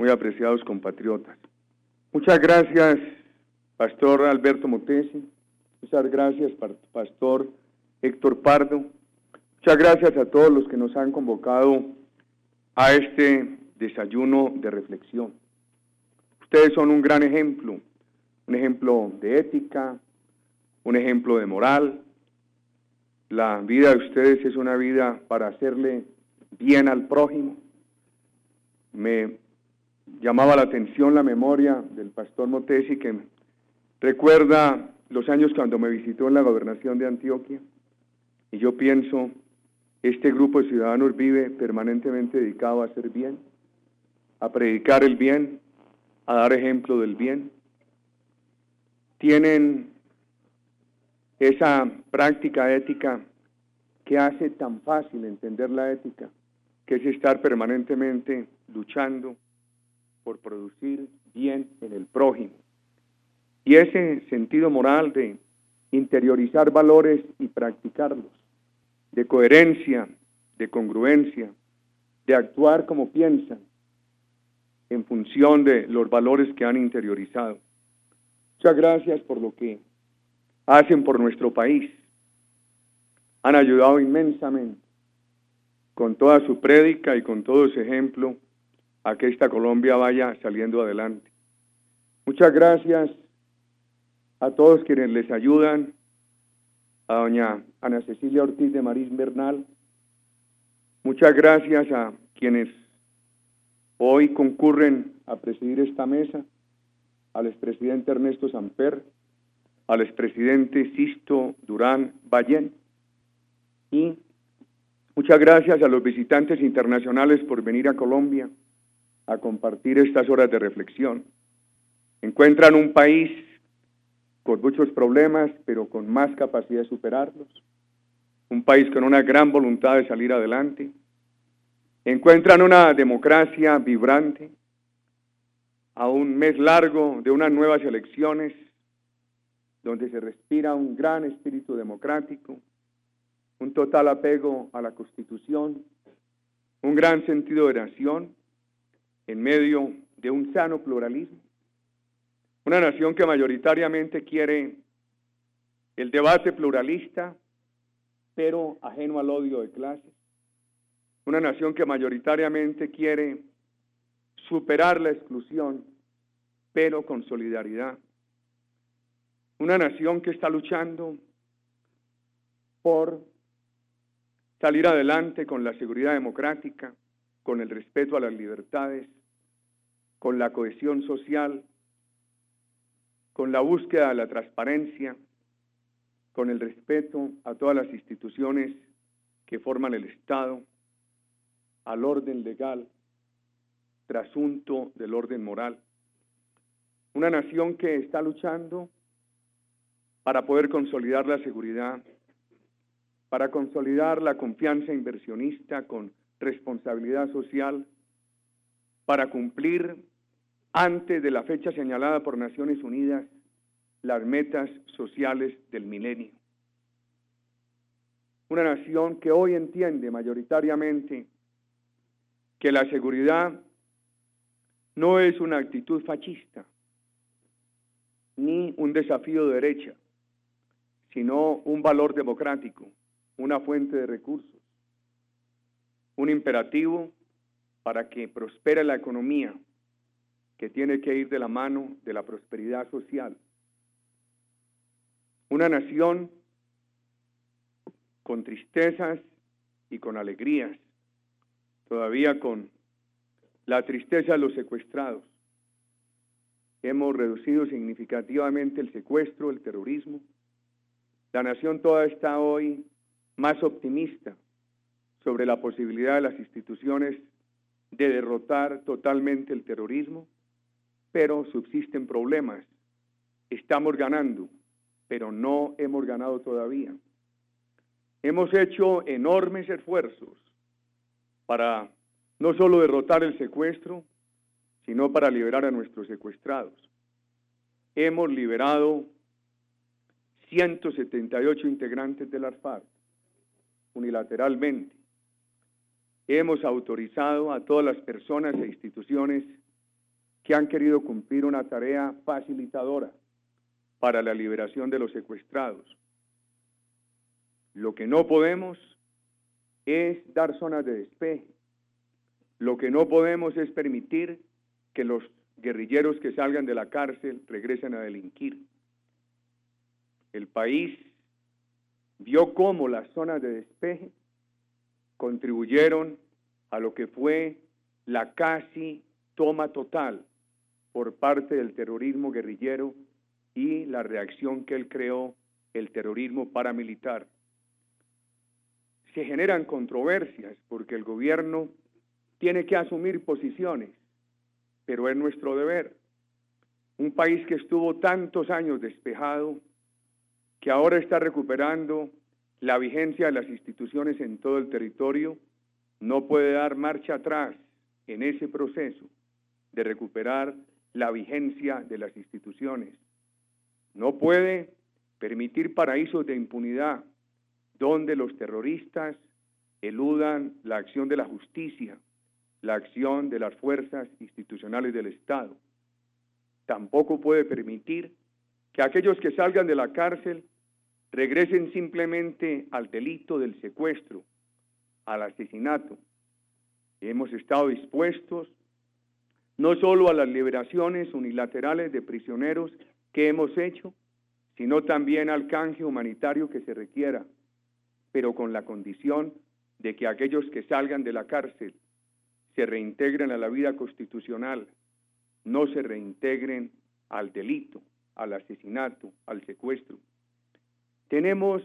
muy apreciados compatriotas. Muchas gracias, Pastor Alberto Motesi. Muchas gracias, Pastor Héctor Pardo. Muchas gracias a todos los que nos han convocado a este desayuno de reflexión. Ustedes son un gran ejemplo, un ejemplo de ética, un ejemplo de moral. La vida de ustedes es una vida para hacerle bien al prójimo. Me llamaba la atención la memoria del Pastor Motesi, que recuerda los años cuando me visitó en la gobernación de Antioquia, y yo pienso, este grupo de ciudadanos vive permanentemente dedicado a hacer bien, a predicar el bien, a dar ejemplo del bien. Tienen esa práctica ética que hace tan fácil entender la ética, que es estar permanentemente luchando por producir bien en el prójimo. Y ese sentido moral de interiorizar valores y practicarlos, de coherencia, de congruencia, de actuar como piensan, en función de los valores que han interiorizado. Muchas gracias por lo que hacen por nuestro país. Han ayudado inmensamente, con toda su prédica y con todo su ejemplo, a que esta Colombia vaya saliendo adelante. Muchas gracias a todos quienes les ayudan, a doña Ana Cecilia Ortiz de Marís Bernal. Muchas gracias a quienes hoy concurren a presidir esta mesa, al expresidente Ernesto Samper, al expresidente Sisto Durán Ballén, y muchas gracias a los visitantes internacionales por venir a Colombia a compartir estas horas de reflexión. Encuentran un país con muchos problemas, pero con más capacidad de superarlos, un país con una gran voluntad de salir adelante. Encuentran una democracia vibrante, a un mes largo de unas nuevas elecciones, donde se respira un gran espíritu democrático, un total apego a la Constitución, un gran sentido de nación, en medio de un sano pluralismo. Una nación que mayoritariamente quiere el debate pluralista, pero ajeno al odio de clases. Una nación que mayoritariamente quiere superar la exclusión, pero con solidaridad. Una nación que está luchando por salir adelante con la seguridad democrática, con el respeto a las libertades, con la cohesión social, con la búsqueda de la transparencia, con el respeto a todas las instituciones que forman el Estado, al orden legal, trasunto del orden moral. Una nación que está luchando para poder consolidar la seguridad, para consolidar la confianza inversionista con responsabilidad social, para cumplir antes de la fecha señalada por Naciones Unidas las metas sociales del milenio. Una nación que hoy entiende mayoritariamente que la seguridad no es una actitud fascista, ni un desafío de derecha, sino un valor democrático, una fuente de recursos, un imperativo para que prospere la economía, que tiene que ir de la mano de la prosperidad social. Una nación con tristezas y con alegrías, todavía con la tristeza de los secuestrados. Hemos reducido significativamente el secuestro, el terrorismo. La nación toda está hoy más optimista sobre la posibilidad de las instituciones de derrotar totalmente el terrorismo, pero subsisten problemas. Estamos ganando, pero no hemos ganado todavía. Hemos hecho enormes esfuerzos para no solo derrotar el secuestro, sino para liberar a nuestros secuestrados. Hemos liberado 178 integrantes de las FARC, unilateralmente. Hemos autorizado a todas las personas e instituciones que han querido cumplir una tarea facilitadora para la liberación de los secuestrados. Lo que no podemos es dar zonas de despeje. Lo que no podemos es permitir que los guerrilleros que salgan de la cárcel regresen a delinquir. El país vio cómo las zonas de despeje contribuyeron a lo que fue la casi toma total por parte del terrorismo guerrillero y la reacción que él creó, el terrorismo paramilitar. Se generan controversias porque el gobierno tiene que asumir posiciones, pero es nuestro deber. Un país que estuvo tantos años despejado, que ahora está recuperando la vigencia de las instituciones en todo el territorio, no puede dar marcha atrás en ese proceso de recuperar la vigencia de las instituciones. No puede permitir paraísos de impunidad donde los terroristas eludan la acción de la justicia, la acción de las fuerzas institucionales del Estado. Tampoco puede permitir que aquellos que salgan de la cárcel regresen simplemente al delito del secuestro, al asesinato. Hemos estado dispuestos no solo a las liberaciones unilaterales de prisioneros que hemos hecho, sino también al canje humanitario que se requiera, pero con la condición de que aquellos que salgan de la cárcel se reintegren a la vida constitucional, no se reintegren al delito, al asesinato, al secuestro. Tenemos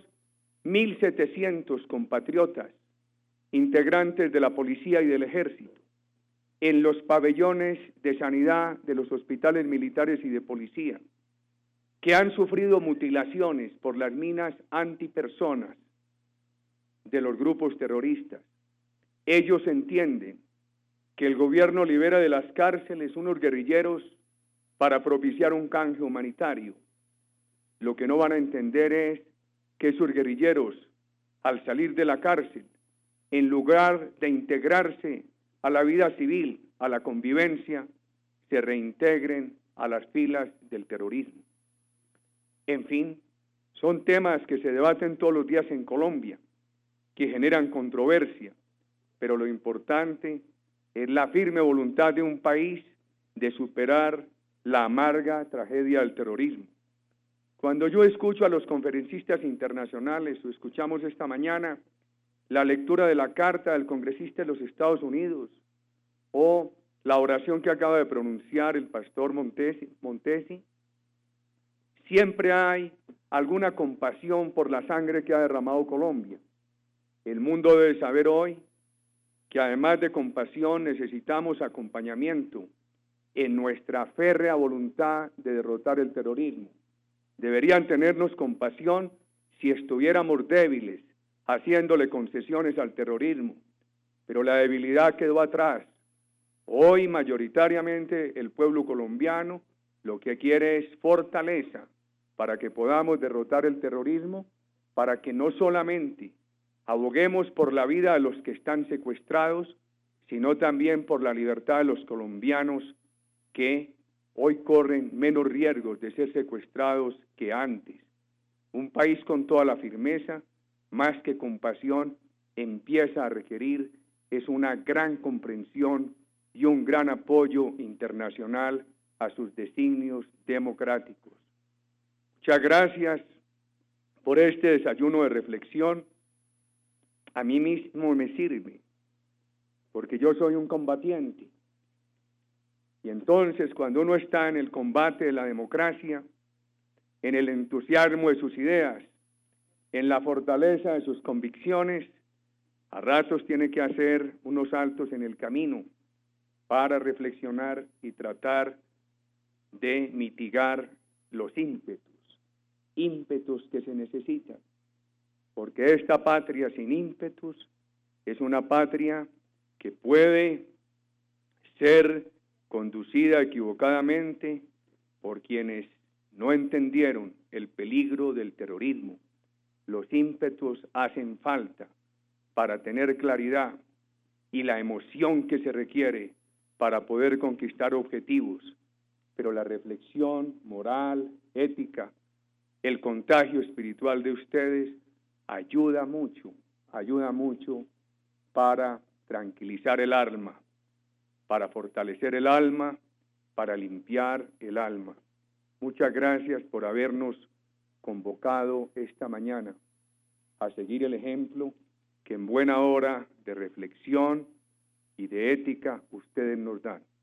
1.700 compatriotas, integrantes de la policía y del ejército, en los pabellones de sanidad de los hospitales militares y de policía, que han sufrido mutilaciones por las minas antipersonas de los grupos terroristas. Ellos entienden que el gobierno libera de las cárceles unos guerrilleros para propiciar un canje humanitario. Lo que no van a entender es que esos guerrilleros, al salir de la cárcel, en lugar de integrarse a la vida civil, a la convivencia, se reintegren a las filas del terrorismo. En fin, son temas que se debaten todos los días en Colombia, que generan controversia, pero lo importante es la firme voluntad de un país de superar la amarga tragedia del terrorismo. Cuando yo escucho a los conferencistas internacionales, o escuchamos esta mañana la lectura de la carta del congresista de los Estados Unidos, o la oración que acaba de pronunciar el pastor Montesi, siempre hay alguna compasión por la sangre que ha derramado Colombia. El mundo debe saber hoy que además de compasión necesitamos acompañamiento en nuestra férrea voluntad de derrotar el terrorismo. Deberían tenernos compasión si estuviéramos débiles, haciéndole concesiones al terrorismo, pero la debilidad quedó atrás. Hoy mayoritariamente el pueblo colombiano lo que quiere es fortaleza para que podamos derrotar el terrorismo, para que no solamente aboguemos por la vida de los que están secuestrados, sino también por la libertad de los colombianos que hoy corren menos riesgos de ser secuestrados que antes. Un país con toda la firmeza, más que compasión, empieza a requerir es una gran comprensión y un gran apoyo internacional a sus designios democráticos. Muchas gracias por este desayuno de reflexión. A mí mismo me sirve, porque yo soy un combatiente. Y entonces, cuando uno está en el combate de la democracia, en el entusiasmo de sus ideas, en la fortaleza de sus convicciones, a ratos tiene que hacer unos saltos en el camino para reflexionar y tratar de mitigar los ímpetus que se necesitan. Porque esta patria sin ímpetus es una patria que puede ser conducida equivocadamente por quienes no entendieron el peligro del terrorismo. Los ímpetus hacen falta para tener claridad y la emoción que se requiere para poder conquistar objetivos, pero la reflexión moral, ética, el contagio espiritual de ustedes ayuda mucho para tranquilizar el alma, para fortalecer el alma, para limpiar el alma. Muchas gracias por habernos convocado esta mañana a seguir el ejemplo que en buena hora de reflexión y de ética ustedes nos dan.